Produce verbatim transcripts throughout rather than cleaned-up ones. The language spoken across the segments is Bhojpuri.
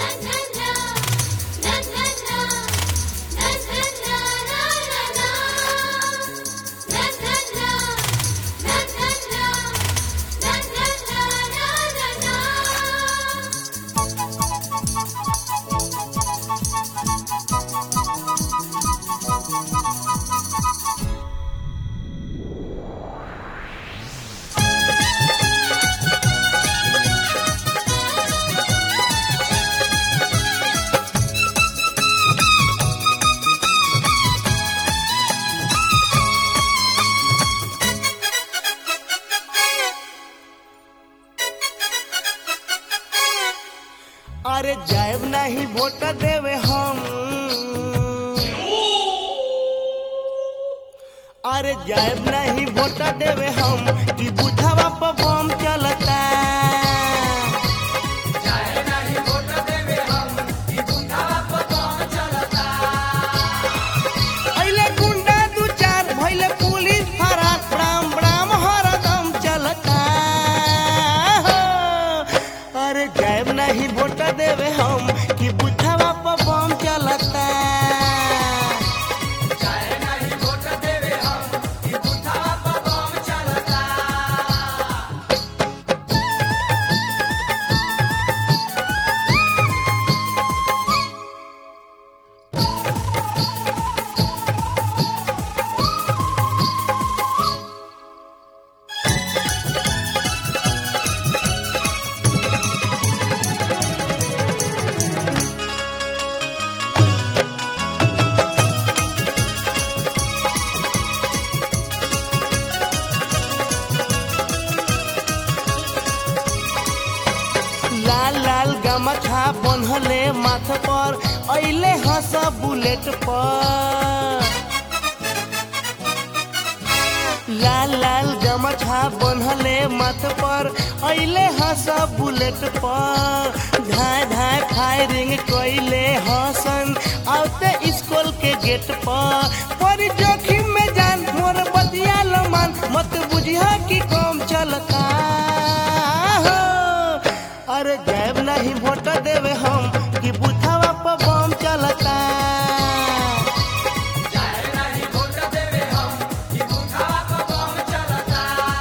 अरे जाएब नहीं वोट देवे हम, अरे जाएब नहीं वोट देवे हम कि बुढ़ावा पर बम चलता। जाएब नहीं वोट देवे हम कि बुढ़ावा पर बम चलता। अइले गुंडा दू चार भइले पुलिस फरार, ब्राम ब्राम हरदम चलता। अरे जाएब नहीं वोट देवे हम कि बुढ़ावा पर बम चलता। जाएब नहीं वोट देवे हम कि बुढ़ावा पर बम चलता। लाल लाल गमछा बन्हले माथ पर अइले हंस बुलेट पर। लाल लाल गमछा बन्हले माथ पर अइले हंस बुलेट पर। धाय धाय फायरिंग कइले हसन आउते स्कूल के गेट पर। पर जोखिम में जान मोर बतिया लमान मत बुझिया कि कम चलता। अरे जाएब नहीं वोट देवे हम कि बुढ़ावा पर बम चलता। जाएब नहीं वोट देवे हम कि बुढ़ावा पर बम चलता।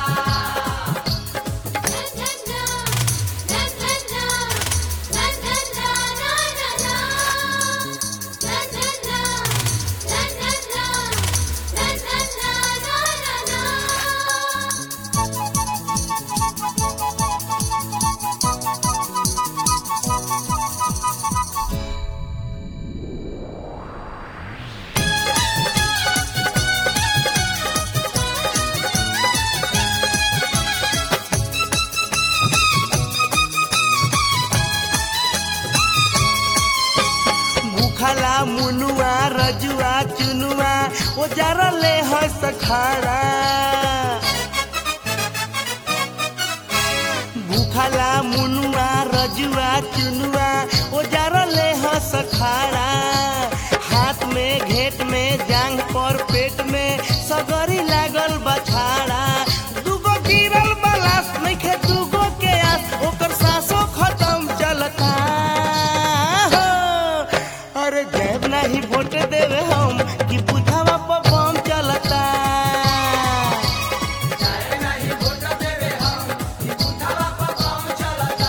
भूखला मुनुआ रजुआ चुनुआ ओ जरा ले हंस खाड़ा। भूखला मुनुआ रजुआ चुनुआ ओ जरा ले हंस खाड़ा। हाथ में घेट में जांग पर पेट में सगरी लागल बछाड़ा। दूगो गिरल बलास नइखे दूगो के आस ओकर सांसो खत्म चलता। अरे जाएब नहीं वोट देवे हम कि बुढ़ावा पर बम चलता। जाएब नहीं वोट देवे हम कि बुढ़ावा पर बम चलता।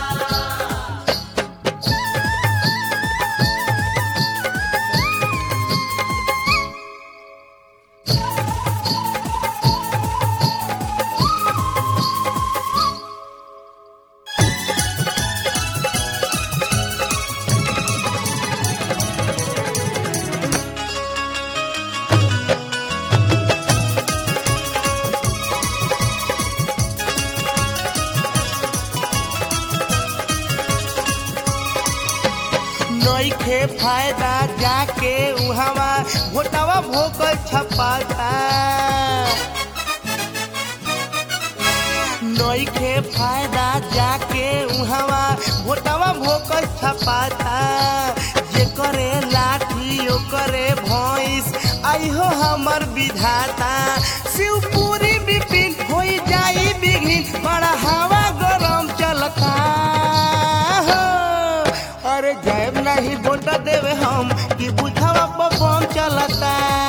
नइखे फायदा जाके उहावा भोटावा भोक छपाता। नइखे फायदा जाके उहावा भोटावा भोक छपाता। जेकरे लाठी ओकरे भैंस आई हो हमर विधाता। शिवपुरी बिपिन होई जाई बिघिन बड़ा हवा गरम चलता। अरे नहीं वोट देवे हम कि बुझावा पर बम चलता।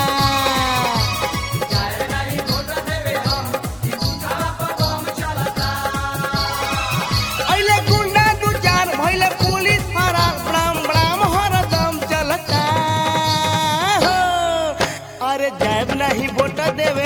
जाए नहीं वोट देवे हम कि बुझावा पर बम चलता। अइले गुंडा दू चार भइले पुलिस फरार ब्राम ब्राम हरदम चलता हो। अरे जाब नहीं वोट देवे